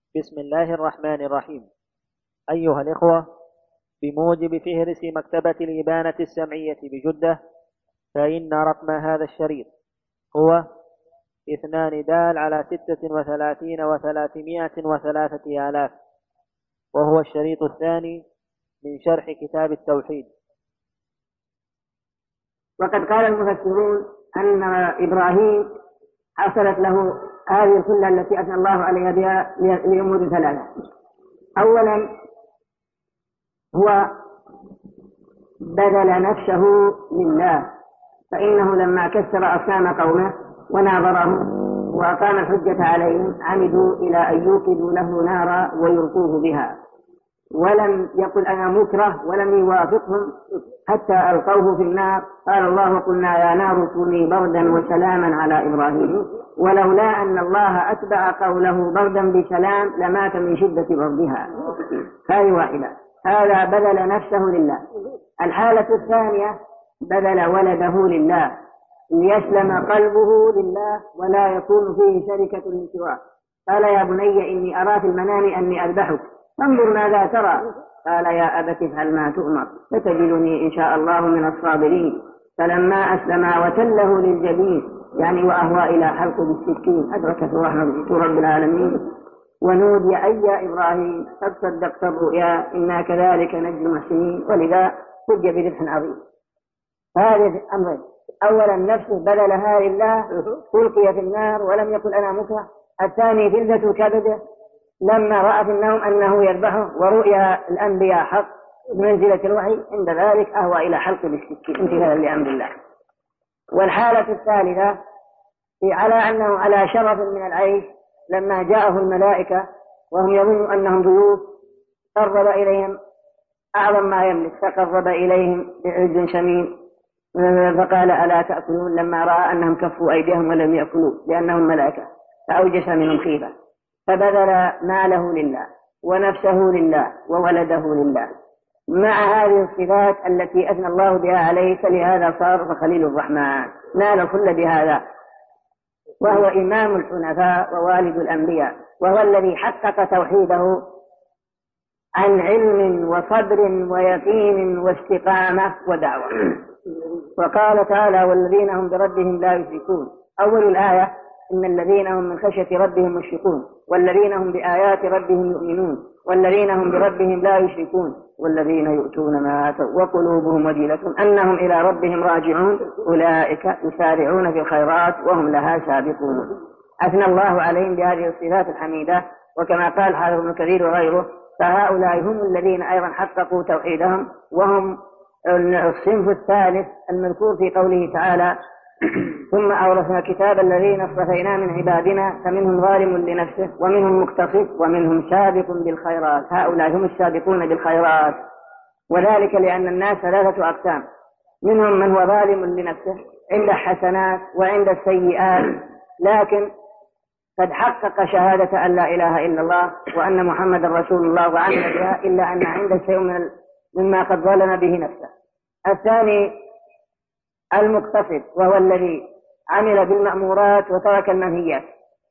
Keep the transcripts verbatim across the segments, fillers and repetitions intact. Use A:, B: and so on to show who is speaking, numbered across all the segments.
A: بسم الله الرحمن الرحيم. أيها الإخوة، بموجب فهرس مكتبة الإبانة السمعية بجدة، فإن رقم هذا الشريط هو اثنان دال على ستة وثلاثين وثلاثمائة وثلاثة آلاف، وهو الشريط الثاني من شرح كتاب التوحيد.
B: وقد قال المفسرون أن إبراهيم حصلت له هذه الخلة التي أثنى الله عليها بها لأمور ثلاثة. أولا، هو بذل نفسه لله، فإنه لما كسر أصنام قومه وناظرهم وأقام الحجة عليهم عمدوا إلى أن يوقدوا له نارا ويلقوه بها، ولم يقل أنا مكره ولم يوافقهم حتى ألقوه في النار. قال الله: قلنا يا نار كوني بردا وسلاما على إبراهيم، ولولا أن الله أتبع قوله بردا بسلام لمات من شدة بردها. هذه واحدة، هذا بذل نفسه لله. الحالة الثانية، بذل ولده لله ليسلم قلبه لله ولا يكون فيه شركة لسواه. قال: يا بني إني أرى في المنام أني أذبحك فانظر ماذا ترى. قال: يا أبت افعل ما تؤمر ستجدني إن شاء الله من الصابرين. فلما أسلما وتله للجبين، يعني وأهوى إلى حلق بالسكين، أدركته رحمة رب العالمين. ونودي أي يا إبراهيم قد صدقت الرؤيا إنا كذلك نجزي المحسنين، ولذا حج بذبح عظيم. هذه أمرين: أولا نفسه بذلها لله، ألقي في النار ولم يقل أنا مكره. الثاني فلذة كبده لما رأى في النوم أنه يذبحه ورؤيا الأنبياء حق بمنزلة الوحي، عند ذلك أهوى إلى حلق بالسكين امتثالا لأمر الله. والحالة الثالثة على أنه على شرف من العيش، لما جاءه الملائكة وهم يظنوا أنهم ضيوف قرب إليهم أعظم ما يملك، فقرب إليهم بعز شميل فقال: ألا تأكلون؟ لما رأى أنهم كفوا أيديهم ولم يأكلوا لأنهم ملائكة فأوجس منهم خيفة، فبذل ماله لله ونفسه لله وولده لله مع هذه الصفات التي أثنى الله بها عليه، فلهذا صار خليل الرحمن، نال الخلة بهذا، وهو إمام الحنفاء ووالد الأنبياء، وهو الذي حقق توحيده عن علم وصبر ويقين واستقامة ودعوة. وقال تعالى: والذين هم بربهم لا يشركون. أول الآية: إن الذين هم من خشية ربهم مشفقون، والذين هم بآيات ربهم يؤمنون، والذين هم بربهم لا يشركون، والذين يؤتون ما آتوا وقلوبهم وجلة أنهم إلى ربهم راجعون أولئك يسارعون في الخيرات وهم لها سابقون. أثنى الله عليهم بهذه الصفات الحميدة، وكما قال حافظ ابن كثير وغيره: فهؤلاء هم الذين أيضا حققوا توحيدهم، وهم الصنف الثالث المذكور في قوله تعالى: ثم أورثنا الكتاب الذين اصطفينا من عبادنا فمنهم ظالم لنفسه ومنهم مقتصد ومنهم سابق بالخيرات. هؤلاء هم السابقون بالخيرات، وذلك لأن الناس ثلاثة أقسام: منهم من هو ظالم لنفسه عند حسنات وعند السيئات، لكن قد حقق شهادة أن لا إله إلا الله وأن محمد رسول الله وعمل بها، إلا أن عنده شيء من مما قد ظلم به نفسه. الثاني المقتصد، وهو الذي عمل بالمأمورات وترك المنهيات،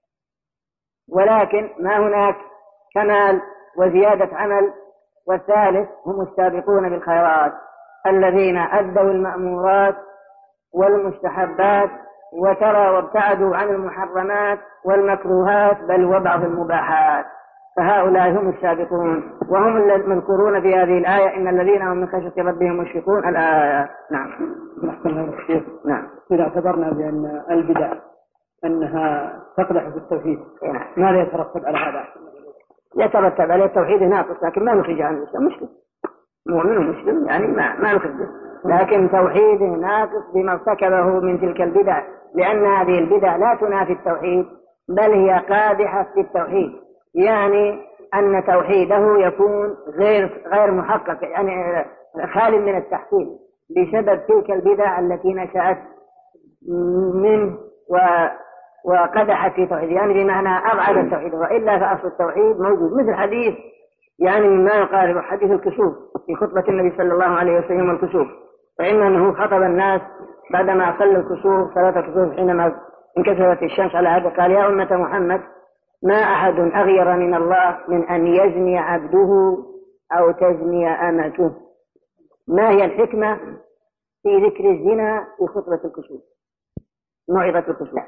B: ولكن ما هناك كمال وزيادة عمل. والثالث هم السابقون بالخيرات الذين أدوا المأمورات والمستحبات وترى وابتعدوا عن المحرمات والمكروهات بل وبعض المباحات، فهؤلاء هم السابقون، وهم المذكورون في هذه الآية: إن الذين هم من خشية ربهم مشفقون. الآية. نعم.
C: نعم. إذا اعتبرنا بأن البدع أنها تقدح في التوحيد، ماذا يترتب على هذا؟
B: يترتب عليه التوحيد ناقص، لكن ما نخرج عن الإسلام مسلم، مؤمن مسلم، يعني ما ما نخرجه، لكن توحيده ناقص بما ارتكبه من تلك البدع، لأن هذه البدع لا تنافي التوحيد بل هي قادحة في التوحيد، يعني أن توحيده يكون غير غير محقق، يعني خال من التحصيل بسبب تلك البدع التي نشأت منه وقدحت في توحيد، يعني بمعنى أبعد التوحيد، وإلا فأصل التوحيد موجود. مثل حديث يعني مما يقارب حديث الكسوف في خطبة النبي صلى الله عليه وسلم الكسوف، فإنه خطب الناس بعدما صلى الكسوف صلاة الكسوف حينما انكسرت الشمس على هذا، قال: يا أمة محمد ما أحد أغير من الله من أن يزني عبده أو تزني أمته. ما هي الحكمة في ذكر الزنا في خطبة الكسوف موعظة الكسوف؟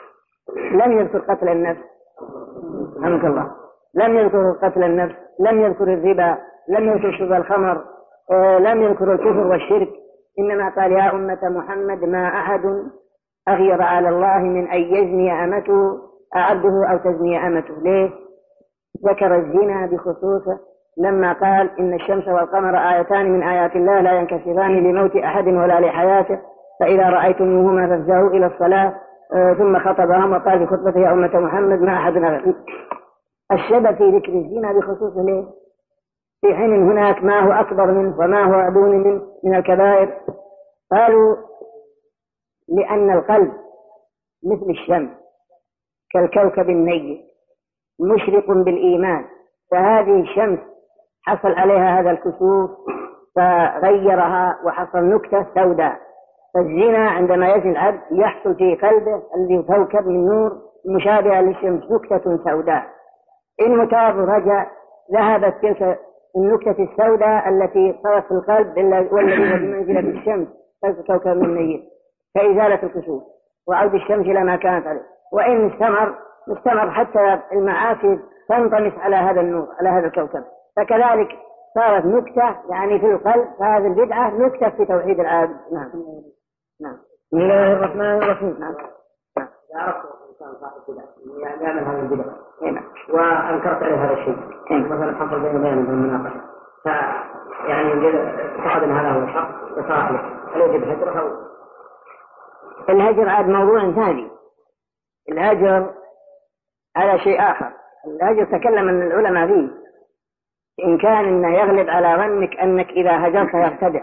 B: لم يذكر قتل النفس، رحمك الله، لم يذكر قتل النفس، لم يذكر الربا، لم يذكر شرب الخمر، آه، لم يذكر الكفر والشرك، إنما قال يا أمة محمد ما أحد أغير على الله من أن يزني أمته عبده أو تزني أمته. ليه ذكر الزنا بخصوصه لما قال إن الشمس والقمر آيتان من آيات الله لا ينكسفان لموت أحد ولا لحياته فإذا رأيتموهما فافزعوا إلى الصلاة، آه ثم خطبهم وقال في خطبته يا أمة محمد ما أحد أغير. السبب في ذكر الزنا بخصوصه ليه؟ في حين هناك ما هو أكبر منه وما هو أدون منه من الكبائر. قالوا لأن القلب مثل الشمس كالكوكب النير مشرق بالإيمان، فهذه الشمس حصل عليها هذا الكسوف فغيرها وحصل نكتة سوداء. فالزنا عندما يزني العبد يحصل في قلبه الذي كوكب من نور مشابهة للشمس نكتة سوداء، إن تاب رجع ذهبت تلك النكتة السوداء التي صارت في القلب والذي هو بمنزلة الشمس كوكب من نير فإزالة الكسوف وعود الشمس إلى ما كانت عليه. وإن استمر استمر حتى المعاصي تنطمس على هذا النور على هذا الكوكب. فكذلك صارت نكتة يعني في القلب هذه البدعة نكتة في توحيد العابد. نعم نعم. بسم الله الرحمن الرحيم. نعم نعم.
D: عرفت الإنسان صاحب البدع يعني يعمل هذه البدع وأنكرت عليه هذا الشيء مثلا حصل بين بيان من المناقشة يعني اعتقد أن هذا هو الحق وصار له هل يجب هجره أو
B: الهجر عاد موضوع ثاني. الهجر هذا شيء آخر. الهجر تكلم أن العلماء فيه إن كان إنه يغلب على ظنك أنك إذا هجرت يرتدع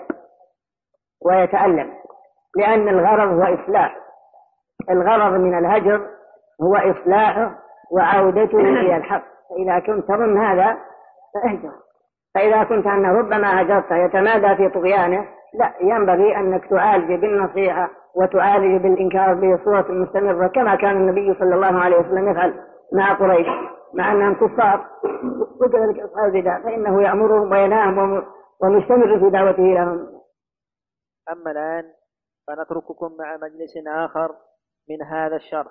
B: ويتألم، لأن الغرض هو إصلاح. الغرض من الهجر هو إصلاحه وعودته إلى الحق. فإذا كنت تظن هذا فاهجر. فإذا كنت أنه ربما هجرت يتمادى في طغيانه لا، ينبغي أنك تعالج بالنصيحة وتعالج بالإنكار بصورة مستمرة كما كان النبي صلى الله عليه وسلم يفعل مع قريش مع أنهم كفار وكذلك أصحاب البدع فإنه يأمرهم وينهاهم ومستمر في دعوته لهم.
A: أما الآن فنترككم مع مجلس آخر من هذا الشرح.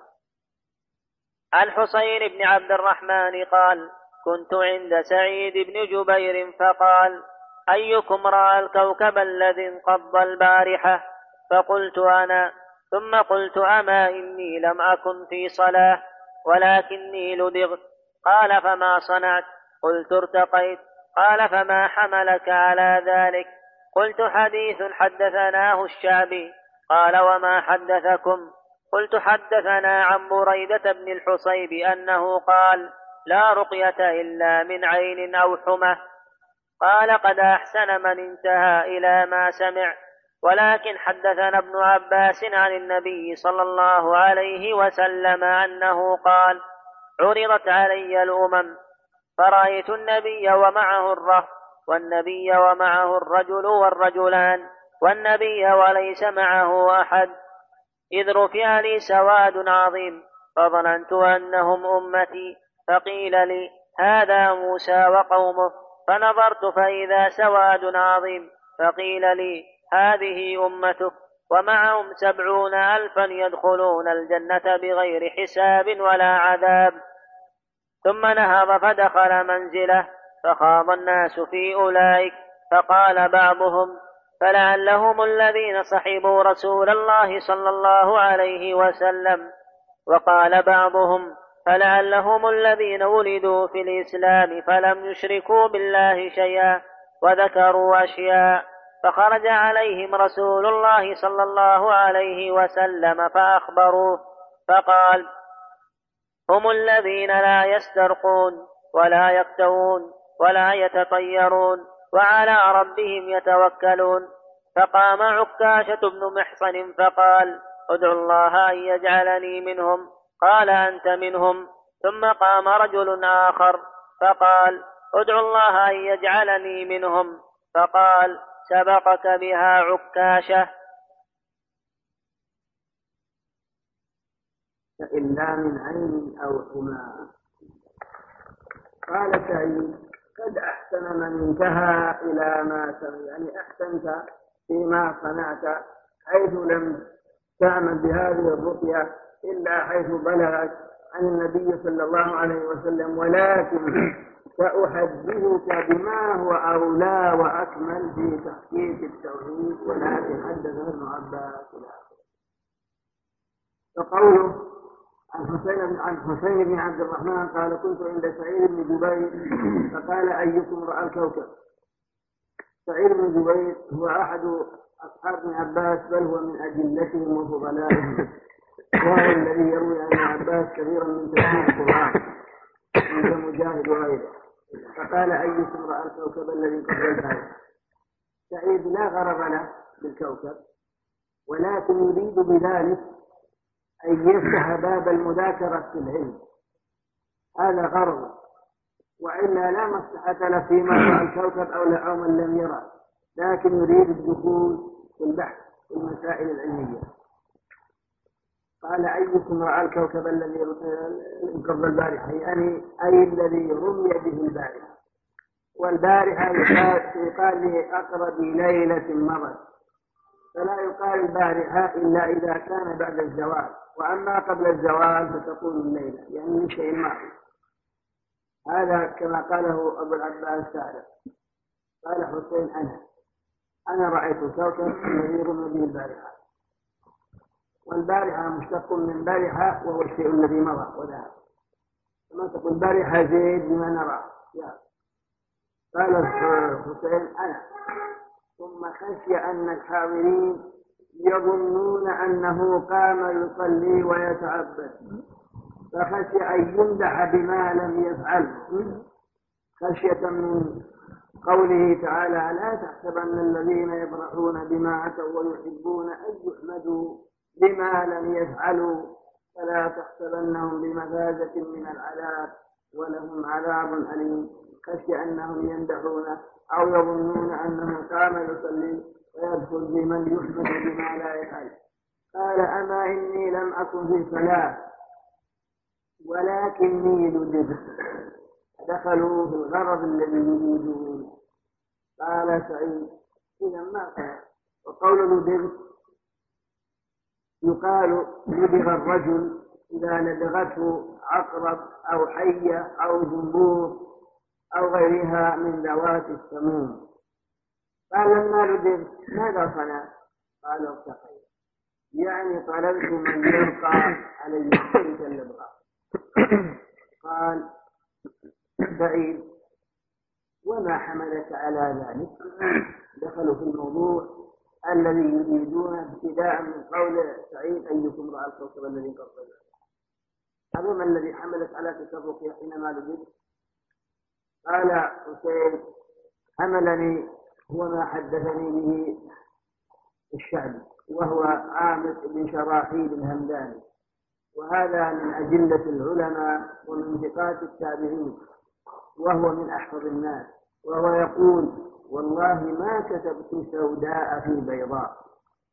E: عن حسين بن عبد الرحمن قال كنت عند سعيد بن جبير فقال أيكم رأى الكوكب الذي انقض البارحة؟ فقلت أنا، ثم قلت أما إني لم أكن في صلاة ولكني لدغت. قال فما صنعت؟ قلت ارتقيت. قال فما حملك على ذلك؟ قلت حديث حدثناه الشعبي. قال وما حدثكم؟ قلت حدثنا عن بريدة بن الحصيب أنه قال لا رقية إلا من عين أو حمى. قال قد أحسن من انتهى إلى ما سمع. ولكن حدثنا ابن عباس عن النبي صلى الله عليه وسلم أنه قال عرضت علي الأمم فرأيت النبي ومعه الرهط والنبي ومعه الرجل والرجلان والنبي وليس معه أحد، إذ رفع لي سواد عظيم فظننت أنهم أمتي، فقيل لي هذا موسى وقومه، فنظرت فإذا سواد عظيم، فقيل لي هذه أمتك ومعهم سبعون ألفا يدخلون الجنة بغير حساب ولا عذاب. ثم نهض فدخل منزله فخاض الناس في أولئك، فقال بعضهم فلعلهم الذين صحبوا رسول الله صلى الله عليه وسلم، وقال بعضهم فلعلهم الذين ولدوا في الإسلام فلم يشركوا بالله شيئا، وذكروا أشياء. فخرج عليهم رسول الله صلى الله عليه وسلم فأخبروه فقال هم الذين لا يسترقون ولا يكتوون ولا يتطيرون وعلى ربهم يتوكلون. فقام عكاشة بن محصن فقال ادعوا الله أن يجعلني منهم. قال أنت منهم. ثم قام رجل آخر فقال ادعوا الله أن يجعلني منهم. فقال سبقك بها عكاشة.
D: إلا من عين أو حمى.
F: قال سعيد قد أحسن من انتهى إلى ما سمع، يعني أحسنت فيما صنعت، حيث لم تعمل بهذه الرقية إلا حيث بلغت عن النبي صلى الله عليه وسلم، ولكن سأحدثك بما هو أولى وأكمل في تحقيق التوحيد، ولكن حدث ابن عباس إلى آخره. فقوله عن حسين عن حسين بن عبد الرحمن قال كنت عند سعيد بن جبير فقال أيكم رأى الكوكب. سعيد بن جبير هو أحد أصحاب ابن عباس، بل هو من أجلتهم وفضلائهم، وهو الذي يروي عن ابن عباس كثيرا من تفسير القرآن مثل مجاهد وغيره. فقال أيكم رأى الكوكب الذي قبل البارحة. سعيد لا غرض له بالكوكب، ولكن يريد بذلك أن يفتح باب المذاكرة في العلم، هذا غرض، وإلا لا مصلحة له فيما رأى الكوكب أو لا أو من لم يرى، لكن يريد الدخول في البحث في المسائل العلمية. قال أيكم رأى الكوكب الذي قبل البارحة، يعني أي الذي رمي به البارحة، والبارحة يقال لأقرب ليلة مضت، فلا يقال البارحة إلا إذا كان بعد الزوال، وأما قبل الزوال فتقول الليلة، يعني شيء ماضي. هذا كما قاله أبو العباس تعالى. قال حسين أنا أنا رأيت الكوكب الذي رمي به البارحة، والبارحة مشتق من بارحة وهو الشيء الذي مضى وذهب، كما تقول بارحة زيد بما نرى. قال حسين أنا، ثم خشي أن الحاضرين يظنون أنه قام يصلي ويتعبد، فخشي أن يمدح بما لم يفعل، خشية من قوله تعالى لا تحسبن الذين يفرحون بما أتوا ويحبون أن يحمدوا بما لم يفعلوا فلا تحسبنهم بمفازة من العذاب ولهم عذاب أليم. خشي أنهم يمدحونه أو يظنون أنه قام يصلي ويدخل بمن يحمد بما لا يفعل. قال أما إني لم أكن في صلاة ولكني لدبت. دخلوا في الغرض الذي يريدون. قال سعيد إذا ما قال. وقول لدبت يقال لدغ الرجل إذا لدغته عقرب أو حية أو زنبور أو غيرها من ذوات السموم. قال لما لدغت ماذا صنع؟ قال ارتقي، يعني طلبت من يلقى عليه تلك اللدغة. قال سعيد وما حملك على ذلك؟ دخلوا في الموضوع الذي يريدون ابتداء من قول سعيد أيكم رأى الكوكب الذي قبل. هذا ما الذي حملك على تسرق حينما لدغت؟ قال حسين حملني هو ما حدثني به الشعبي وهو عامر بن شراحيل الهمداني، وهذا من أجلة العلماء ومن ثقات التابعين، وهو من أحفظ الناس، وهو يقول والله ما كتبت سوداء في بيضاء،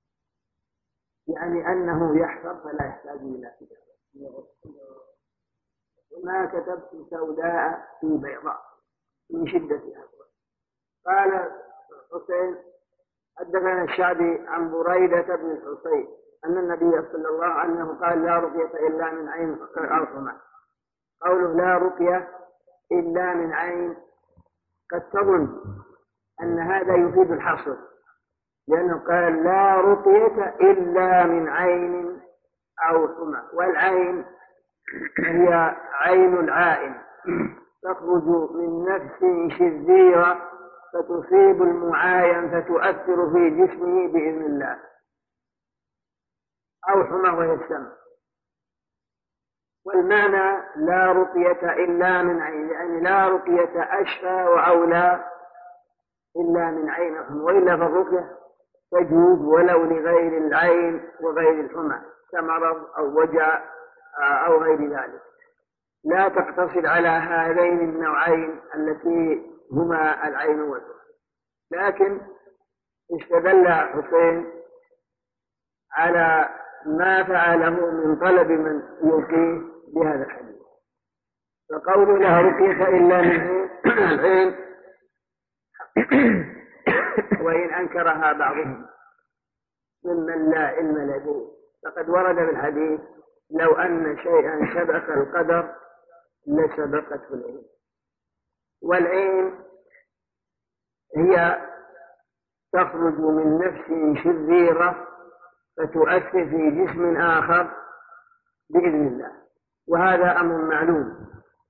F: يعني أنه يحفظ فلا يحتاج إلى كتابة. وما كتبت سوداء في بيضاء من شدة حفظه. قال حسين حدثنا الشعبي عن بريدة بن الحصين أن النبي صلى الله عليه وسلم قال لا رقية إلا من عين أو حمى. قوله لا رقية إلا من عين قد تظن أن هذا يفيد الحصر، لأنه قال لا رقية إلا من عين أو حمى، والعين هي عين العائن تخرج من نفس شريرة فتصيب المعاين فتؤثر في جسمه بإذن الله، أو حمى وهي السم. والمعنى لا رقية إلا من عين، يعني لا رقية أشفى وأولى إلا من عين حمى، وإلا فالرقية تجوز ولو لغير العين وغير الحمى كمرض أو وجع أو غير ذلك، لا تقتصر على هذين النوعين التي هما العين والحمى. لكن استدل حسين على ما فعله من طلب من يلقيه بهذا الحديث، فقول لا رقية إلا من العين وإن أنكرها بعضهم ممن لا علم لديه، فقد ورد بالحديث لو أن شيئا سبق القدر لسبقته العين. والعين هي تخرج من نفس شريرة فتؤثر في جسم آخر بإذن الله، وهذا أمر معلوم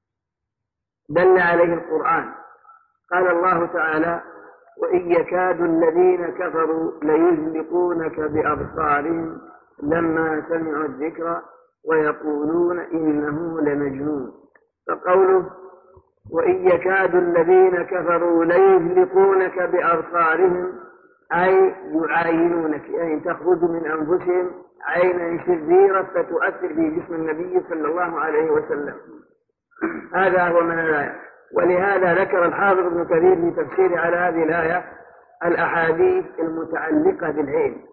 F: دل عليه القرآن. قال الله تعالى: وإن يكاد الذين كفروا ليزلقونك بأبصارهم لما سمعوا الذكر ويقولون إنه لمجنون. فقوله وإن يكاد الذين كفروا ليزلقونك بأبصارهم أي يعاينونك، أي تخرج من أنفسهم عينا شريرة فتؤثر في جسم النبي صلى الله عليه وسلم. هذا هو من الآية. ولهذا ذكر الحافظ ابن كثير في تفسير على هذه الآية الأحاديث المتعلقة بالعين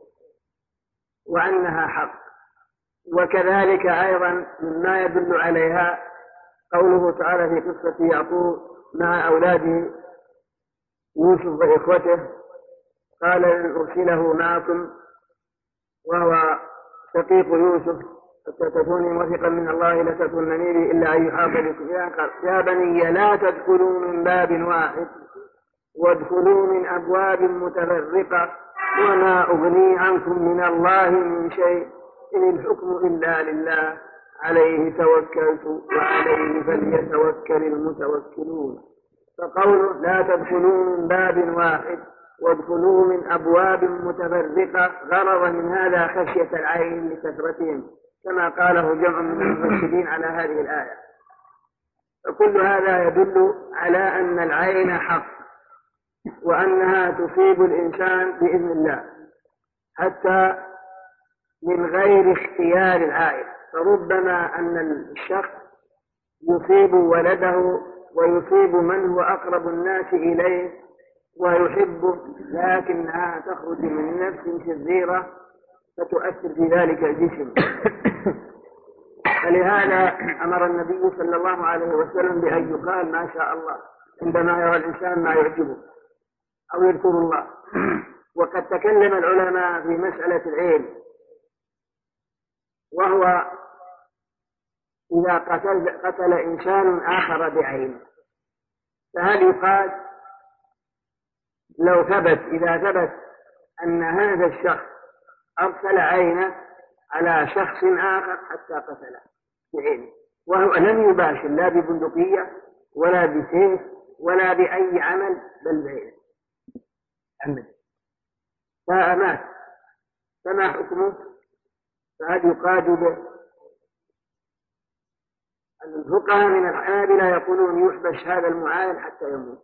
F: وأنها حق. وكذلك أيضا مما يدل عليها قوله تعالى في قصة يعقوب مع أولاده يوسف وإخوته، قال لن أرسله معكم وهو شقيق يوسف فتكوني موثقا من الله لتكونني به إلا أن يحاط بكم. يا بني لا تدخلوا من باب واحد وادخلوا من أبواب متفرقة وما أغني عنكم من الله من شيء إن الحكم إلا لله عليه توكلت وعليه فليتوكل المتوكلون. فقوله لا تدخلوا من باب واحد وادخلوا من أبواب متفرقة غرض من هذا خشية العين لكثرتهم، كما قاله جمع من المفسرين على هذه الآية. فكل هذا يدل على أن العين حق وأنها تصيب الإنسان بإذن الله حتى من غير اختيار العائل. فربما أن الشخص يصيب ولده ويصيب من هو أقرب الناس إليه ويحبه، لكنها تخرج من نفس شريرة فتؤثر في ذلك الجسم. فلهذا أمر النبي صلى الله عليه وسلم بأن يقال ما شاء الله عندما يرى الإنسان ما يعجبه أو يذكر الله. وقد تكلم العلماء في مسألة العين، وهو إذا قتل, قتل إنسان آخر بعين فهل يقال لو ثبت إذا ثبت أن هذا الشخص أرسل عينه على شخص آخر حتى قتله بعينه وهو لم يباشر لا ببندقية ولا بسيف ولا بأي عمل بل بعينه عمد فأمات، فما حكمه؟ فهل يقاد به؟ الفقهاء من الحنابلة يقولون يحبس هذا المعاين حتى يموت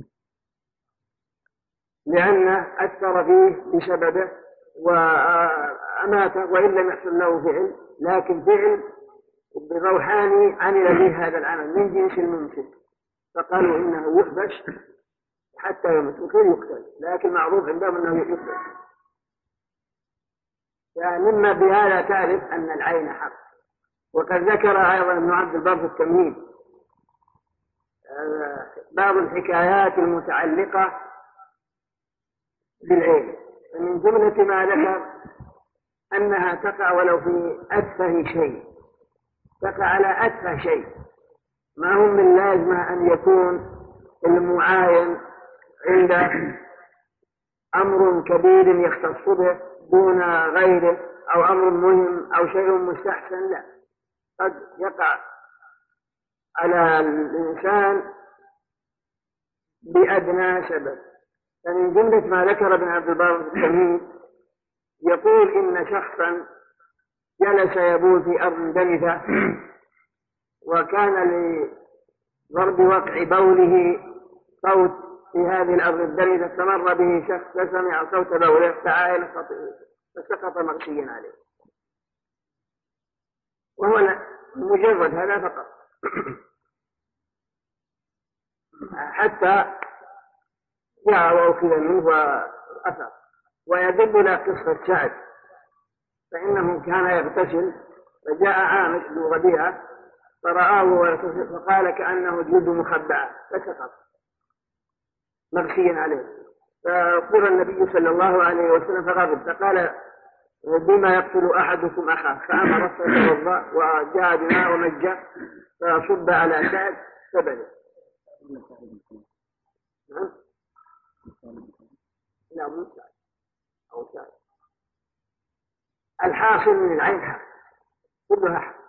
F: لأنه أثر فيه بسببه وأماته وإن لم يحصل له فعل، لكن فعل بروحاني عمل به هذا العمل من جنس الممسك، فقالوا إنه يحبس حتى يموت وكيف يقتل، لكن معروف عندهم أنه يحبس. فمما بهذا تعرف أن العين حق. وقد ذكر أيضا ابن عبد البر في التمهيد بعض الحكايات المتعلقة بالعين، فمن جملة ما ذكر أنها تقع ولو في أتفه شيء، تقع على أتفه شيء، ما هم من لازمة أن يكون المعاين عنده أمر كبير يختص به دون غيره أو أمر مهم أو شيء مستحسن، لا، قد يقع على الإنسان بأدنى سبب. فمن جملة ما ذكر ابن عبد البر التمهيد يقول إن شخصا جلس يبول في أرض دنثة وكان لضرب وقع بوله صوت في هذه الأرض الدنثة، فمر به شخص فسمع صوت بوله فعاين فسقط مغشيا عليه، وهو مجرد هذا فقط حتى جاء وأخذ منه وأثر. ويدل له قصة سعد، فإنه كان يغتسل فجاء عامش بن ربيعة فرآه فقال كأنه جلد مخبأة فسقط مغشيا عليه. فقال النبي صلى الله عليه وسلم فغضب فقال بما يقتل أحدكم أخاه، فأمر فتوضأ وجاء بماء ومجه فصب على سعد فبلغ. نعم لا مو سعد أو سعد. الحاصل من العين حق كلها حق،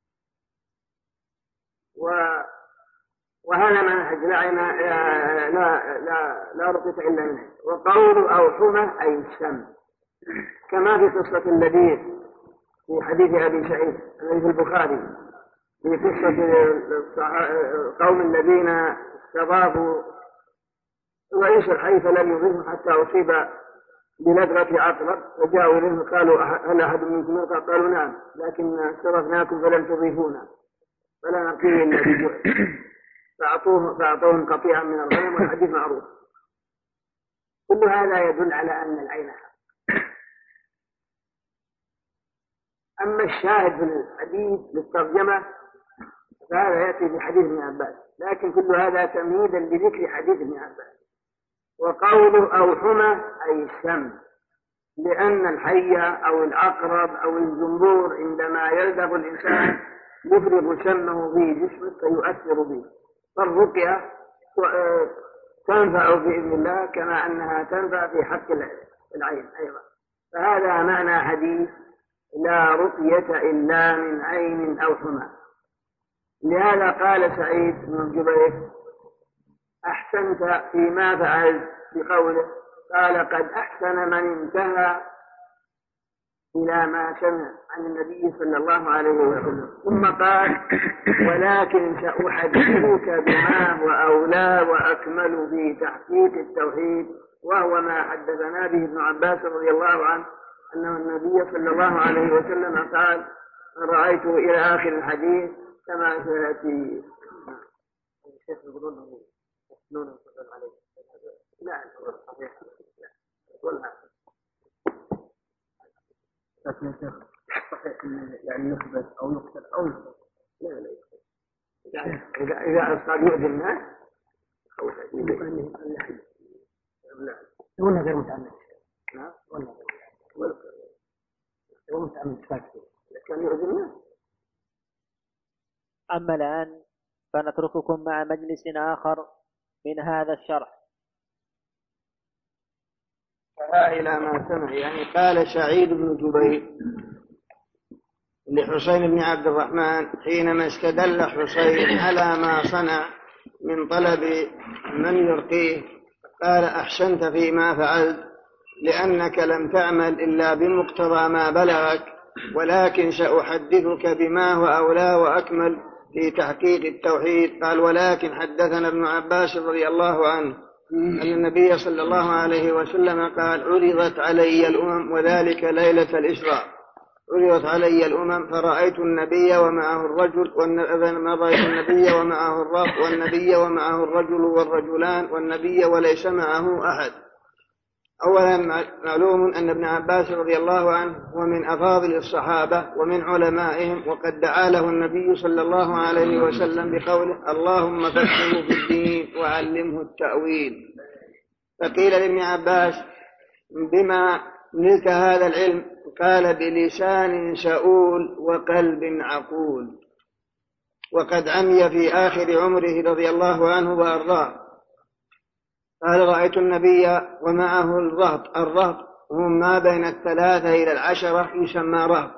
F: وهذا منهج لا عين لا لا لا, لا رقية إلا منه. وقول أو حمى أي السم، كما في قصة اللبيث في حديث أبي سعيد الذي في البخاري في قصة قوم الذين استضافوا رئيس الحي فلم يغيثهم حتى أصيب بلدغة عقرب، فجاءوا إليه قالوا هل أحد منكم يرقى؟ قالوا نعم لكن استضفناكم فلم تضيفونا فلا نقيه إلا بجوع، فأعطوه فأعطوهم قطيعا من الغنم والحديث معروف. كل هذا يدل على أن العين حق. أما الشاهد في الحديث للترجمة فهذا يأتي في حديث ابن عباس، لكن كل هذا تمهيدا لذكر حديث ابن عباس. وقوله أو حمى أي السم، لأن الحي أو العقرب أو الزنبور عندما يلدغ الإنسان يفرغ سمه في جسمه فيؤثر به، فالرقية تنفع بإذن الله كما أنها تنفع في حق العين أيضا. فهذا معنى حديث لا رقية إلا من عين أو حمى. لهذا قال سعيد بن جبير أحسنت فيما فعلت بقوله، قال قد أحسن من انتهى إلى ما سمع عن النبي صلى الله عليه وسلم. ثم قال ولكن سأحدثك بما هو أولى وأكمل في تحقيق التوحيد، وهو ما حدثنا به ابن عباس رضي الله عنه أنه النبي صلى الله عليه وسلم قال رأيته إلى آخر الحديث كما سيأتي. لا صحيح ولا
C: لكن يا شيخ صحيح يعني يقبل أو يقتل أو يقتل.
F: لا لا يعني إذا إذا صار يؤذي الناس أو يؤذي لا
C: ولا غير متعمد.
F: نعم
C: ولا ولا هو متعمد فاكر
F: كان يؤذي الناس.
A: أما الآن فنترككم مع مجلس آخر من هذا الشرح.
F: إلى ما سمع يعني قال سعيد بن جبير لحسين بن عبد الرحمن حينما استدل حسين على ما صنع من طلب من يرقيه، قال أحسنت فيما فعلت لأنك لم تعمل إلا بمقتضى ما بلغك، ولكن سأحدثك بما هو أولى وأكمل في تحقيق التوحيد. قال ولكن حدثنا ابن عباس رضي الله عنه أن النبي صلى الله عليه وسلم قال عرضت علي الأمم، وذلك ليلة الإسراء، عرضت علي الأمم فرأيت النبي ومعه الرجل رأيت النبي ومعه الرب والنبي ومعه الرجل والرجلان والنبي وليس معه أحد. أولا معلوم أن ابن عباس رضي الله عنه هو من أفاضل الصحابة ومن علمائهم، وقد دعا له النبي صلى الله عليه وسلم بقوله اللهم فقهه في الدين وعلمه التأويل. فقيل لابن عباس بما نلت هذا العلم؟ قال بلسان سؤول وقلب عقول. وقد عمي في آخر عمره رضي الله عنه وأرضاه. قال رأيت النبي ومعه الرهط، الرهط هم ما بين الثلاثة إلى العشرة يسمى رهط،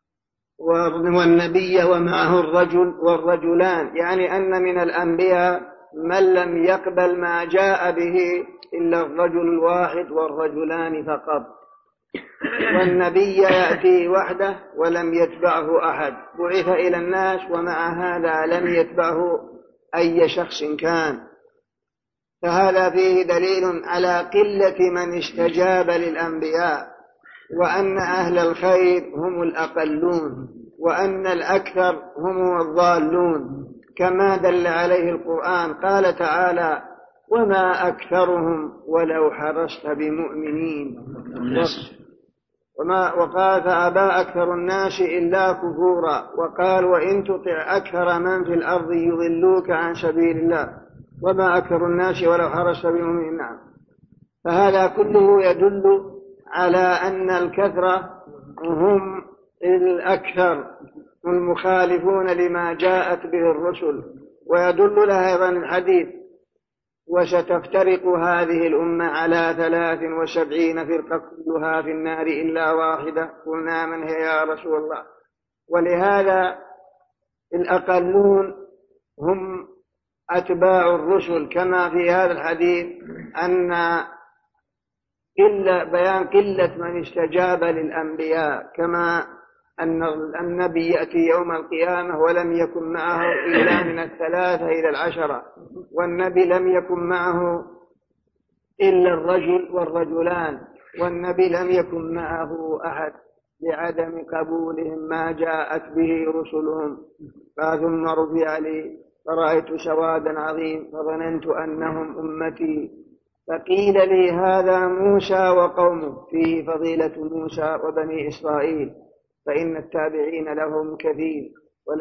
F: والنبي ومعه الرجل والرجلان، يعني أن من الأنبياء من لم يقبل ما جاء به إلا الرجل الواحد والرجلان فقط، والنبي يأتي وحده ولم يتبعه أحد، بعث إلى الناس ومع هذا لم يتبعه أي شخص كان. فهذا فيه دليل على قلة من استجاب للأنبياء، وأن أهل الخير هم الأقلون، وأن الأكثر هم الضالون، كما دل عليه القرآن. قال تعالى وما أكثرهم ولو حرصت بمؤمنين. وما وقال فأبى أكثر الناس إلا كفورا، وقال وإن تطع أكثر من في الأرض يضلوك عن سبيل الله وما أكثر الناس ولو حرصت بمؤمنين. نعم. فهذا كله يدل على أن الكثرة هم الأكثر المخالفون لما جاءت به الرسل، ويدل لها أيضا الحديث وستفترق هذه الأمة على ثلاث وسبعين فرقة كلها في النار إلا واحدة، قلنا من هي يا رسول الله؟ ولهذا الأقلون هم أتباع الرسل، كما في هذا الحديث أن إلا بيان قلة من استجاب للأنبياء، كما أن النبي يأتي يوم القيامة ولم يكن معه إلا من الثلاثة إلى العشرة، والنبي لم يكن معه إلا الرجل والرجلان، والنبي لم يكن معه أحد لعدم قبولهم ما جاءت به رسلهم. ثم رفع لي فرأيت سوادا عظيم فظننت أنهم أمتي، فقيل لي هذا موسى وقومه، فيه فضيلة موسى وبني إسرائيل، فإن التابعين لهم كثير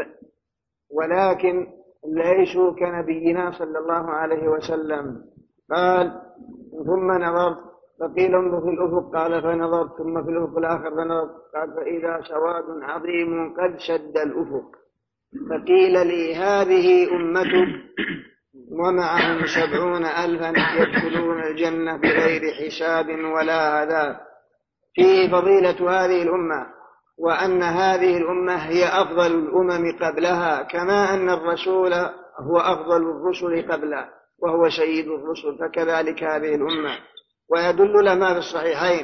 F: ولكن ليسوا كنبينا صلى الله عليه وسلم. قال ثم نظرت فقيل انظر في الأفق، قال فنظرت ثم في الأفق الآخر فنظرت، قال فإذا سواد عظيم قد شد الأفق، فقيل لي هذه أمتك ومعهم سبعون ألفا يدخلون الجنة بغير حساب ولا عذاب. فيه فضيلة هذه الأمة، وأن هذه الأمة هي أفضل الأمم قبلها، كما أن الرسول هو أفضل الرسل قبله وهو سيد الرسل، فكذلك هذه الأمة. ويدل لما في الصحيحين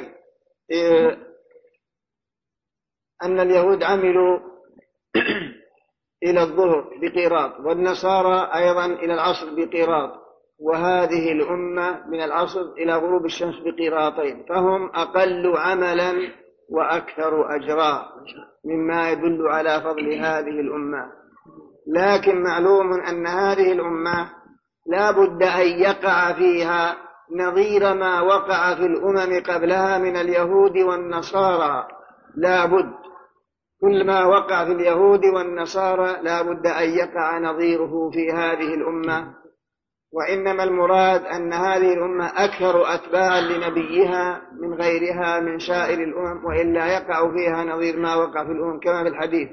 F: أن اليهود عملوا إلى الظهر بقيراط، والنصارى أيضا إلى العصر بقيراط، وهذه الأمة من العصر إلى غروب الشمس بقيراطين، فهم أقل عملا وأكثر أجرا، مما يدل على فضل هذه الأمة. لكن معلوم أن هذه الأمة لا بد أن يقع فيها نظير ما وقع في الأمم قبلها من اليهود والنصارى، لا بد كل ما وقع في اليهود والنصارى لا بد أن يقع نظيره في هذه الأمة. وإنما المراد أن هذه الأمة أكثر أتباعا لنبيها من غيرها من سائر الأمم، وإلا يقع فيها نظير ما وقع في الأمم، كما في الحديث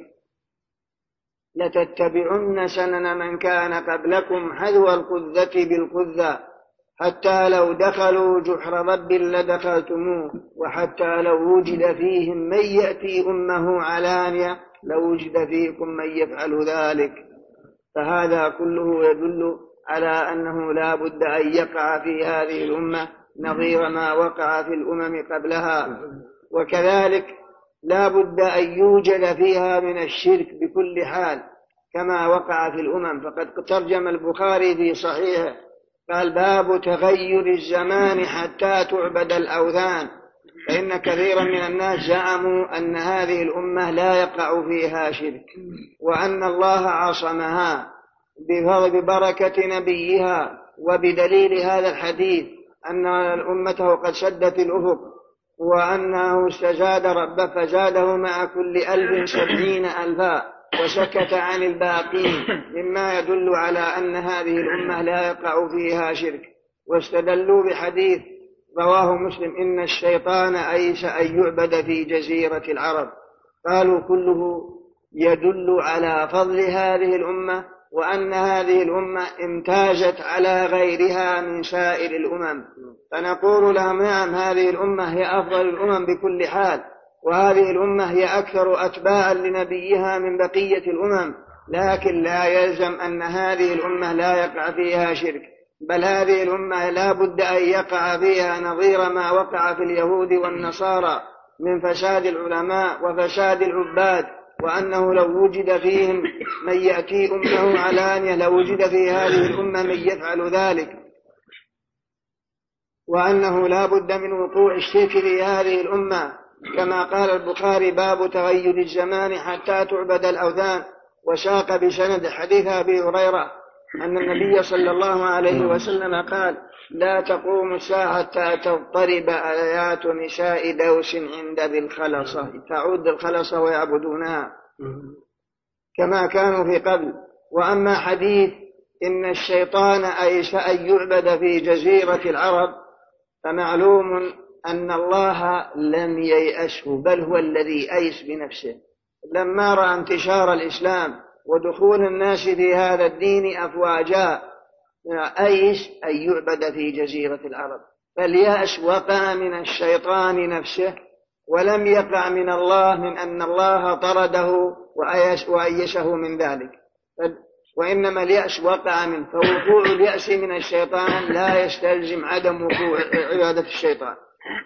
F: لتتبعن سنن من كان قبلكم حذو القذة بالقذة، حتى لو دخلوا جحر ضب لدخلتموه، وحتى لو وجد فيهم من يأتي أمه علانية لوجد فيكم من يفعل ذلك. فهذا كله يدل على أنه لا بد أن يقع في هذه الأمة نظير ما وقع في الأمم قبلها، وكذلك لا بد أن يوجد فيها من الشرك بكل حال كما وقع في الأمم. فقد ترجم البخاري في صحيحه قال باب تغير الزمان حتى تعبد الأوثان، فإن كثيرا من الناس زعموا أن هذه الأمة لا يقع فيها شرك، وأن الله عصمها ببركة نبيها، وبدليل هذا الحديث أن أمته قد شدت الأفق، وأنه استزاد ربه فزاده مع كل ألف سبعين ألفا وسكت عن الباقين، مما يدل على أن هذه الأمة لا يقع فيها شرك. واستدلوا بحديث رواه مسلم إن الشيطان أيس أن يعبد في جزيرة العرب. قالوا كله يدل على فضل هذه الأمة، وأن هذه الأمة امتازت على غيرها من سائر الأمم. فنقول لهم نعم هذه الأمة هي أفضل الأمم بكل حال، وهذه الأمة هي أكثر أتباعا لنبيها من بقية الأمم، لكن لا يلزم أن هذه الأمة لا يقع فيها شرك، بل هذه الأمة لا بد أن يقع فيها نظير ما وقع في اليهود والنصارى من فساد العلماء وفساد العباد، وأنه لو وجد فيهم من يأتي أمه علانية لوجد في هذه الأمة من يفعل ذلك، وأنه لا بد من وقوع الشرك في هذه الأمة، كما قال البخاري باب تغير الزمان حتى تعبد الأوثان. وساق بسند حديث أبي هريرة أن النبي صلى الله عليه وسلم قال لا تقوم الساعة حتى تضطرب آيات نساء دوس عند ذي الخلصة، تعود الخلصة ويعبدونها كما كانوا في قبل. وأما حديث إن الشيطان أيس أن يعبد في جزيرة العرب فمعلوم أن الله لم ييأسه، بل هو الذي أيس بنفسه لما رأى انتشار الإسلام ودخول الناس في هذا الدين أفواجا، أيس أن يعبد في جزيرة العرب. فاليأس وقع من الشيطان نفسه ولم يقع من الله، من أن الله طرده وأيسه من ذلك، وإنما اليأس وقع منه. فوقوع اليأس من الشيطان لا يستلزم عدم وقوع عبادة الشيطان.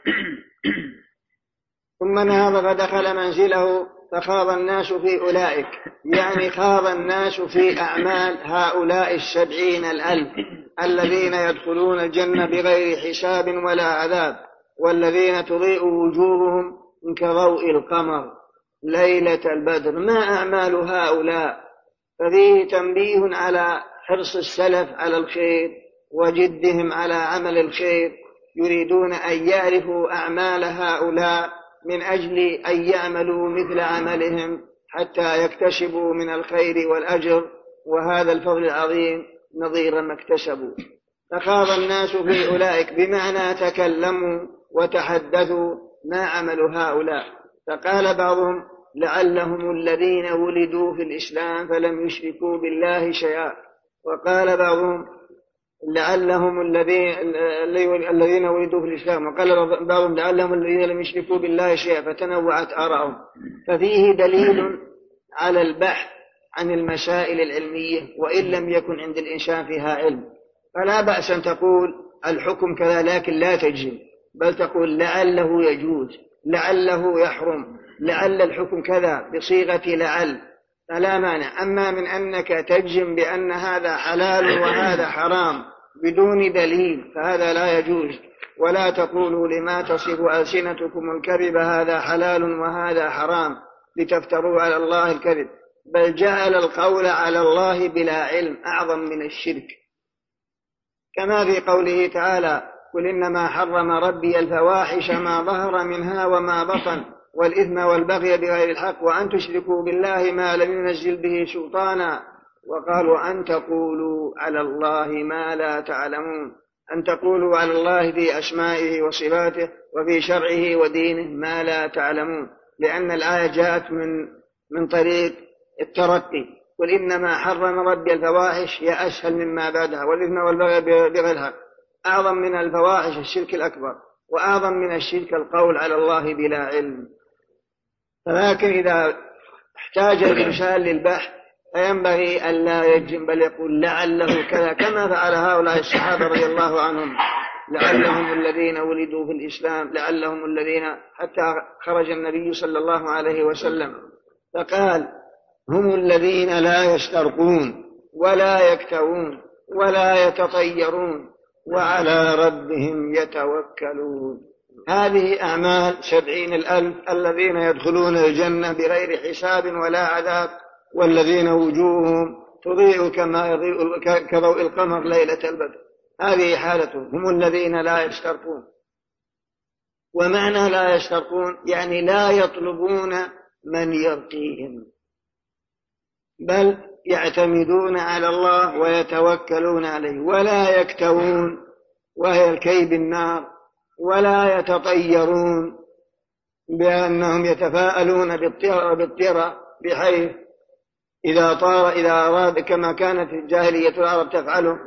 F: ثم نهض فدخل منزله فخاض الناس في أولئك، يعني خاض الناس في أعمال هؤلاء السبعين الألف الذين يدخلون الجنة بغير حساب ولا عذاب، والذين تضيء وجوههم كضوء القمر ليلة البدر. ما أعمال هؤلاء؟ ففيه تنبيه على حرص السلف على الخير وجدهم على عمل الخير، يريدون أن يعرفوا أعمال هؤلاء من أجل أن يعملوا مثل عملهم حتى يكتسبوا من الخير والأجر وهذا الفضل العظيم نظير ما اكتسبوا. فخاض الناس في أولئك بمعنى تكلموا وتحدثوا ما عمل هؤلاء. فقال بعضهم لعلهم الذين ولدوا في الإسلام فلم يشركوا بالله شيئا، وقال بعضهم لعلهم الذين ولدوا في الإسلام، وقال بعضهم لعلهم الذين لم يشركوا بالله شيئا، فتنوعت آراءهم. ففيه دليل على البحث عن المسائل العلمية وإن لم يكن عند الإنسان فيها علم. فلا بأس أن تقول الحكم كذا لكن لا تجزم، بل تقول لعله يجوز، لعله يحرم، لعل الحكم كذا بصيغة لعل، فلا مانع. أما من أنك تجزم بأن هذا حلال وهذا حرام بدون دليل فهذا لا يجوز. ولا تقولوا لما تصف ألسنتكم الكذب هذا حلال وهذا حرام لتفتروا على الله الكذب، بل جعل القول على الله بلا علم أعظم من الشرك، كما في قوله تعالى قل إنما حرم ربي الفواحش ما ظهر منها وما بطن والإثم والبغي بغير الحق وأن تشركوا بالله ما لم ينزل به سلطانا، وقالوا أن تقولوا على الله ما لا تعلمون، أن تقولوا على الله في أسمائه وصفاته وفي شرعه ودينه ما لا تعلمون، لأن الآية جاءت من من طريق الترقي. قل إنما حرم ربي الفواحش هي أسهل مما بعدها، والإثم والبغي بغير الحق. أعظم من الفواحش الشرك الأكبر، وأعظم من الشرك القول على الله بلا علم. ولكن إذا احتاج الإنسان للبحث فينبغي أن لا يجزم، بل يقول لعله كذا، كما فعل هؤلاء الصحابة رضي الله عنهم، لعلهم الذين ولدوا في الإسلام، لعلهم الذين، حتى خرج النبي صلى الله عليه وسلم فقال هم الذين لا يسترقون ولا يكتوون ولا يتطيرون وعلى ربهم يتوكلون. هذه أعمال سبعين الألف الذين يدخلون الجنة بغير حساب ولا عذاب، والذين وجوههم تضيء كما يضيء كضوء القمر ليلة البدر. هذه حالتهم، هم الذين لا يسترقون. ومعنى لا يسترقون يعني لا يطلبون من يرقيهم، بل يعتمدون على الله ويتوكلون عليه، ولا يكتوون وهي الكي بالنار، ولا يتطيرون بأنهم يتفاءلون بالطيرة، بحيث إذا طار إذا أراد، كما كانت الجاهلية العرب تفعله،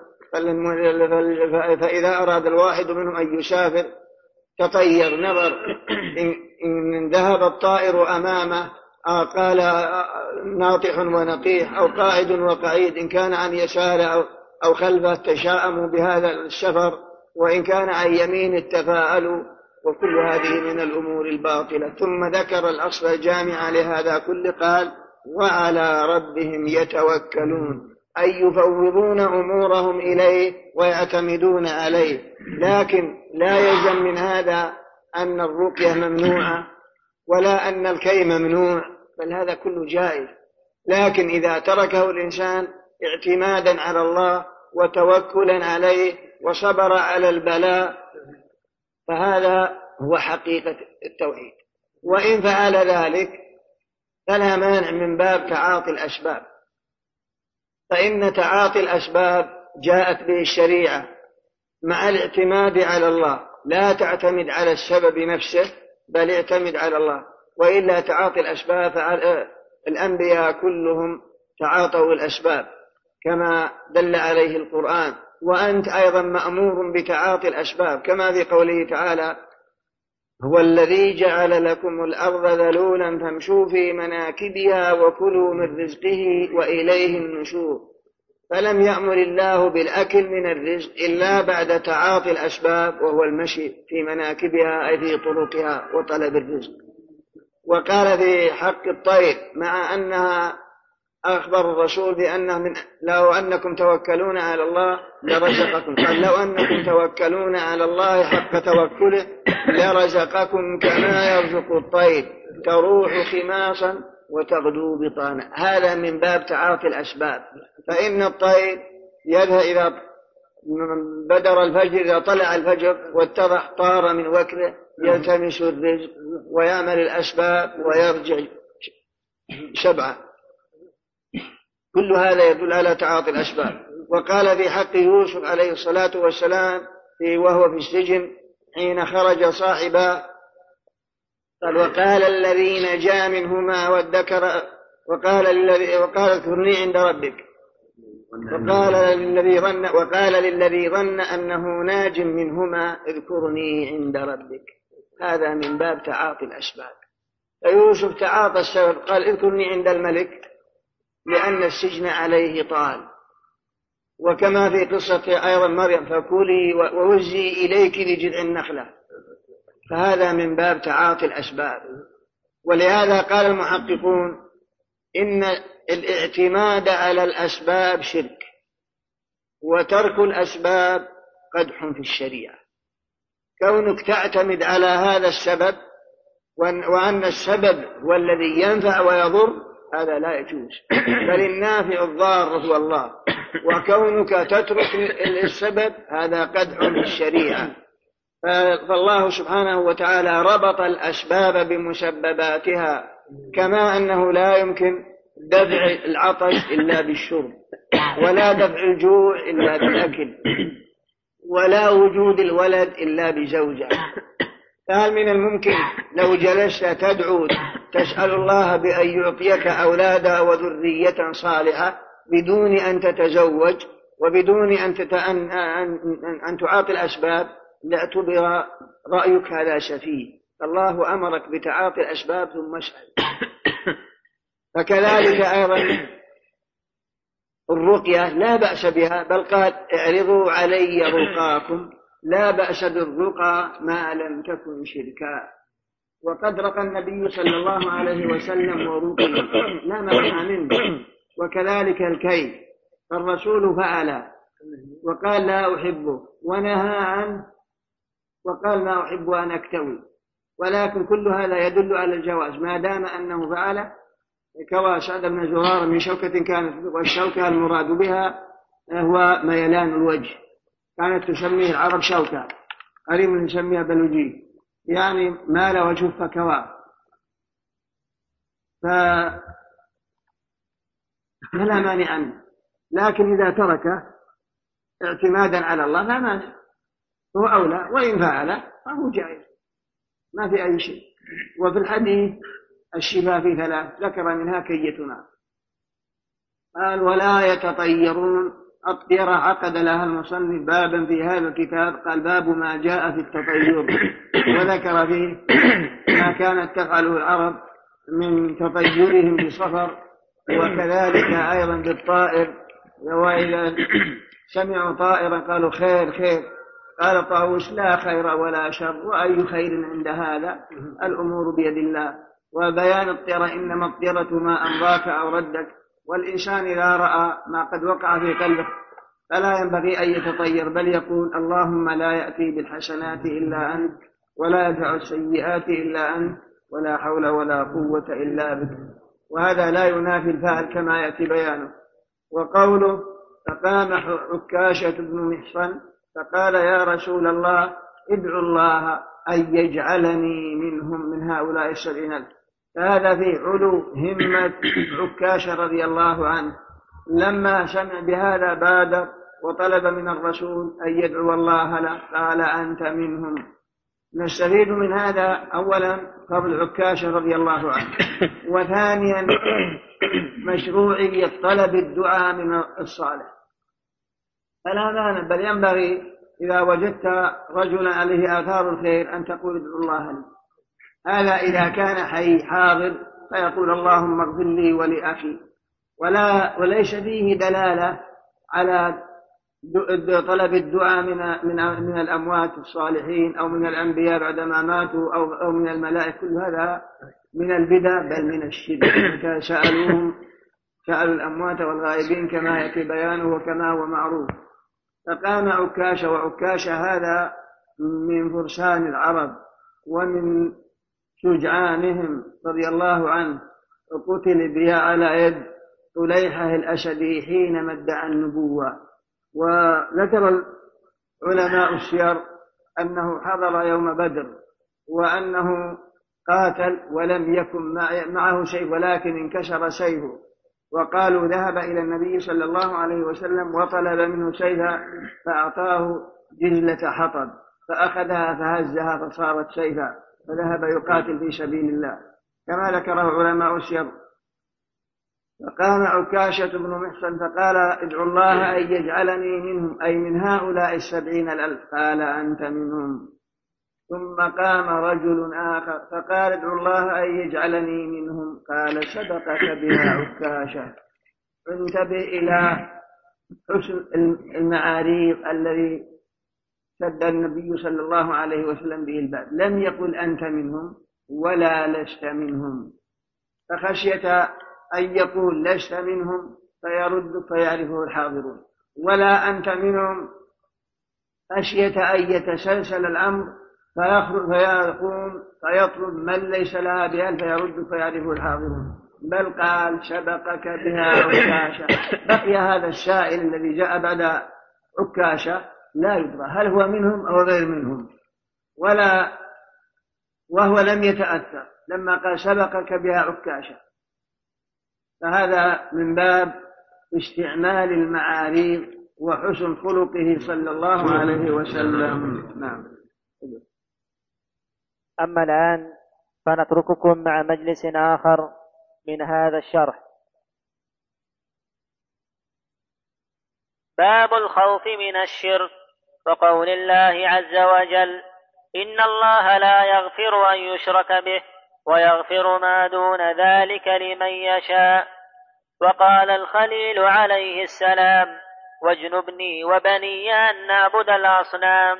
F: فإذا أراد الواحد منهم أن يسافر تطير، نظر إن ذهب الطائر أمامه قال ناطح ونقيح، أو قاعد وقعيد، إن كان عن يساره أو خلفه تشاءموا بهذا السفر، وإن كان عن يمين التفاءلوا، وكل هذه من الأمور الباطلة. ثم ذكر الأصل الجامع لهذا كل، قال وعلى ربهم يتوكلون، أي يفوضون أمورهم إليه ويعتمدون عليه. لكن لا يلزم من هذا أن الرقية ممنوعة ولا أن الكي ممنوع، بل هذا كله جائز. لكن إذا تركه الإنسان اعتمادا على الله وتوكلا عليه وصبر على البلاء، فهذا هو حقيقة التوحيد. وإن فعل ذلك فلا مانع من باب تعاطي الأسباب، فإن تعاطي الأسباب جاءت به الشريعة مع الاعتماد على الله، لا تعتمد على السبب نفسه بل اعتمد على الله. وإلا تعاطي الأسباب الأنبياء كلهم تعاطوا الأسباب كما دل عليه القرآن، وأنت أيضا مأمور بتعاطي الأسباب كما في قوله تعالى: هو الذي جعل لكم الأرض ذلولا فامشوا في مناكبها وكلوا من رزقه وإليه النشور. فلم يأمر الله بالأكل من الرزق إلا بعد تعاطي الأسباب، وهو المشي في مناكبها أي في طرقها وطلب الرزق. وقال في حق الطير مع أنها أخبر الرسول بأنه من لو أنكم توكلون على الله لرزقكم، قال لو أنكم توكلون على الله حق توكله لرزقكم كما يرزق الطير تروح خماصا وتغدو بطانا. هذا من باب تعاطي الأسباب. فإن الطير يذهب إذا بدر الفجر، إذا طلع الفجر واتضح طار من وكره يلتمس الرزق ويعمل الأسباب ويرجع شبعا. كل هذا يدل على تعاطي الأسباب. وقال في حق يوسف عليه الصلاة والسلام وهو في السجن حين خرج صاحبا، قال: وقال الذي نجا منهما وادكر وقال للذي وقال اذكرني عند ربك وقال للذي ظن وقال للذي ظن أنه ناج منهما اذكرني عند ربك. هذا من باب تعاطي الأسباب. فيوسف تعاطى السبب، قال: اذكرني عند الملك لأن السجن عليه طال. وكما في قصة أيضا مريم: فكلي ووزي إليك لجذع النخلة. فهذا من باب تعاطي الأسباب. ولهذا قال المحققون إن الاعتماد على الأسباب شرك، وترك الأسباب قدح في الشريعة. كونك تعتمد على هذا السبب وأن السبب هو الذي ينفع ويضر، هذا لا يجوز، بل النافع الضار هو الله. وكونك تترك السبب هذا قدح في الشريعة. فالله سبحانه وتعالى ربط الأسباب بمسبباتها، كما أنه لا يمكن دفع العطش إلا بالشرب، ولا دفع الجوع إلا بالأكل، ولا وجود الولد إلا بزوجة. فهل من الممكن لو جلست تدعو تسأل الله بأن يعطيك أولادا وذرية صالحة بدون أن تتزوج وبدون أن, تتأن... أن... أن تعاطي الأسباب؟ لاعتبر رأيك هذا سفيه. الله أمرك بتعاطي الأسباب ثم اسأل. فكذلك أيضا الرقية لا بأس بها، بل قال: اعرضوا علي رقاكم، لا بأس بالرقى ما لم تكن شركا. وقد رقى النبي صلى الله عليه وسلم ورقي لا مانع منه. وكذلك الكي الرسول فعل وقال: لا أحبه، ونهى عنه وقال: ما أحب أن أكتوي. ولكن كل هذا يدل على الجواز ما دام أنه فعل. كوى سعد بن زرار من شوكة كانت، والشوكة المراد بها هو ميلان الوجه، كانت تسميه العرب شوكة، قريب من يسميها بلوجي، يعني مال وجه فكوى. فلا مانع عنه، لكن إذا ترك اعتمادا على الله لا مانع، هو أولى. وإن فعل فهو جائز، ما في أي شيء. وفي الحديث الشفاء في ثلاث ذكر منها كيتنا، قال: ولا يتطيرون. أطيرة عقد لها المصنف بابا في هذا الكتاب، قال: باب ما جاء في التطير، وذكر فيه ما كانت تفعله العرب من تطيرهم بصفر، وكذلك أيضا بالطائر، وإذا سمعوا طائرا قالوا خير خير. قال طاووس: لا خير ولا شر، وأي خير عند هذا؟ الأمور بيد الله. وبيان الطيرة: إنما الطيرة ما أمضاك أو ردك. والإنسان إذا رأى ما قد وقع في قلبه فلا ينبغي أن يتطير، بل يقول: اللهم لا يأتي بالحسنات إلا أنت، ولا يدفع السيئات إلا أنت، ولا حول ولا قوة إلا بك. وهذا لا ينافي الفعل كما يأتي بيانه. وقوله: فقام عكاشة بن محصن فقال يا رسول الله ادعو الله أن يجعلني منهم من هؤلاء السبعين ألف. فهذا في علو همة عكاشة رضي الله عنه، لما سمع بهذا بادر وطلب من الرسول أن يدعو الله له، قال أنت منهم. نستفيد من هذا أولا فضل عكاشة رضي الله عنه، وثانيا مشروعية طلب الدعاء من الصالح. فلا مانع، بل ينبغي إذا وجدت رجلا عليه آثار الخير أن تقول ادعو الله لي. هذا إذا كان حي حاضر فيقول اللهم اغفر لي ولأخي، ولا وليس فيه دلالة على طلب الدعاء من من من الأموات الصالحين أو من الأنبياء بعدما ماتوا أو أو من الملائكة. كل هذا من البدع بل من الشرك. سألوهم سألوا الأموات والغائبين كما يأتي بيانه وكما هو معروف. فقام عكاشة، وعكاشة هذا من فرسان العرب ومن شجعانهم رضي الله عنه، وقتل بها على يد طليحة الأسدي حينما ادعى النبوة. وذكر علماء السير أنه حضر يوم بدر، وأنه قاتل ولم يكن معه سيف ولكن انكسر سيفه، وقالوا ذهب إلى النبي صلى الله عليه وسلم وطلب منه سيفا فأعطاه جزلة حطب فأخذها فهزها فصارت سيفا، فذهب يقاتل في سبيل الله كما ذكره علماء السير. فقام عكاشة بن محصن فقال ادعو الله أن يجعلني منهم، أي من هؤلاء السبعين الألف. قال أنت منهم. ثم قام رجل آخر فقال ادعو الله أن يجعلني منهم. قال سبقك بها عكاشة. انتبه إلى حسن المعاريض الذي سد النبي صلى الله عليه وسلم به الباب. لم يقل أنت منهم ولا لست منهم، فخشية أن يقول لست منهم فيرد فيعرفه الحاضرون، ولا أنت منهم خشية أن يتسلسل الأمر فيخرج فيقوم فيطلب من ليس لها بها فيرد فيعرفه الحاضرون. بل قال سبقك بها عكاشة. بقي هذا السائل الذي جاء بعد عكاشة لا يدرى هل هو منهم أو غير منهم، ولا وهو لم يتأثر لما قال سبقك بها عكاشة. فهذا من باب استعمال المعاريض وحسن خلقه صلى الله عليه وسلم. نعم.
A: أما الآن فنترككم مع مجلس آخر من هذا الشرح.
E: باب الخوف من الشرك، وقول الله عز وجل إن الله لا يغفر أن يشرك به ويغفر ما دون ذلك لمن يشاء. وقال الخليل عليه السلام واجنبني وبني أن نعبد الأصنام.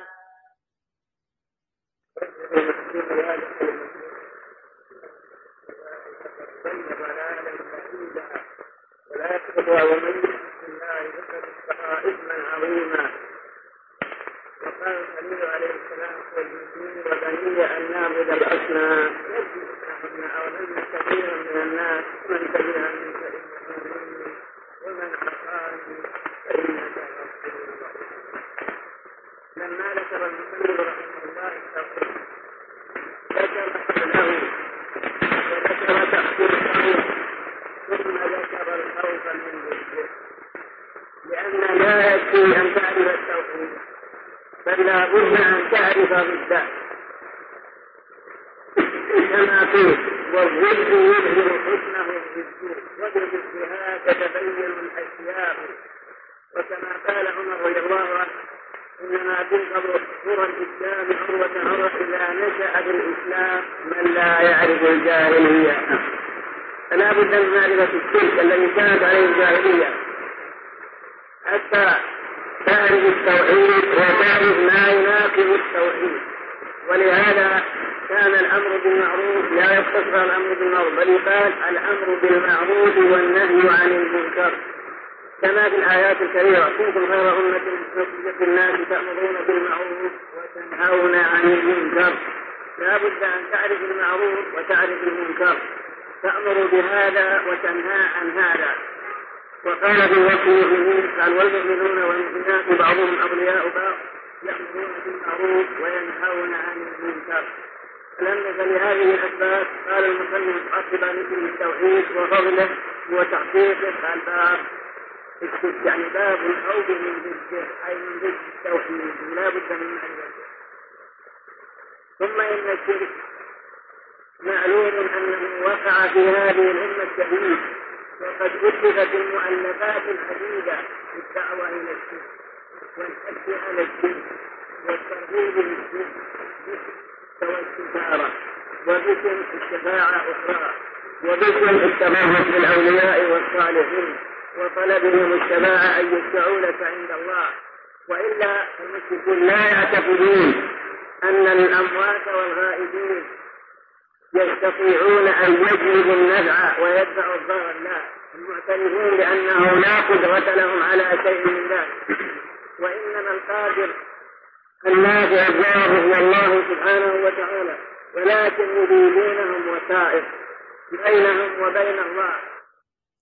G: ولا يتبع ومن يشرك بالله فقد افترى إثما عظيما. وقال الخليل عليه السلام واجنبني وبني أن نعبد الأصنام. يجب أولن كثيرا من الناس من تبعهم فإنه مني ومن عصاني فإنك غفور رحيم. لما ذكر المصنف رحمه الله التوحيد ذكر له وذكر تحقيقه ثم ذكر الخوف من ذكره، لأن لا يكفي أن تعرف التوحيد بل لا بد أن تعرف ضده كما قيل والضد يظهر حسنه بالضد وبالضدها تتبين الأشياء. وكما قال عمر رضي الله عنه إنما تنقض قرى الإسلام عروة عروة إذا نشأ في الإسلام من لا يعرف الجاهلية. فلا بد من معرفة الشرك الذي كانت عليه الجاهلية حتى تعرف التوحيد وتعرف ما يناقض التوحيد. ولهذا كان الأمر بالمعروف لا يقتصر الأمر بالمعروف، بل يقال الأمر بالمعروف والنهي عن المنكر، كما في الآيات الكريمة كنتم خير أمة أخرجت للناس تأمرون بالمعروف وتنهون عن المنكر. لا بد أن تعرف المعروف وتعرف المنكر، تأمر بهذا وتنهى عن هذا. وقال في وصف المؤمنين قال والمؤمنون والمؤمنات بعضهم أولياء بعض بالمعروف وينهون عن المنكر. فلهذه الأسباب قال المصنف عقب ذكر التوحيد وفضله وتحقيقه الباب يعني باب الخوف من ضده أي من ضد التوحيد لا بد من معرفته. ثم إن الشرك معلوم أنه وقع في هذه الأمة الشديد، وقد ألفت المؤلفات العديدة بالدعوة إلى الشرك والحث على الشرك والترغيب للشرك والاستثارة وذكر الشفاعة أخرى وذكر التبرك بالأولياء والصالحين وطلبهم الشفاعة أن يشفعوا لك عند الله. وإلا المشركون لا يعتقدون أن الأموات والغائبين يستطيعون أن يجلبوا النفع ويدفعوا الضرر، لا، المعترفون بأنه لا قدرة لهم على شيء من ذلك، وإنما القادر النافع الضار هو الله سبحانه وتعالى، ولكن يريدونهم وسائط بينهم وبين الله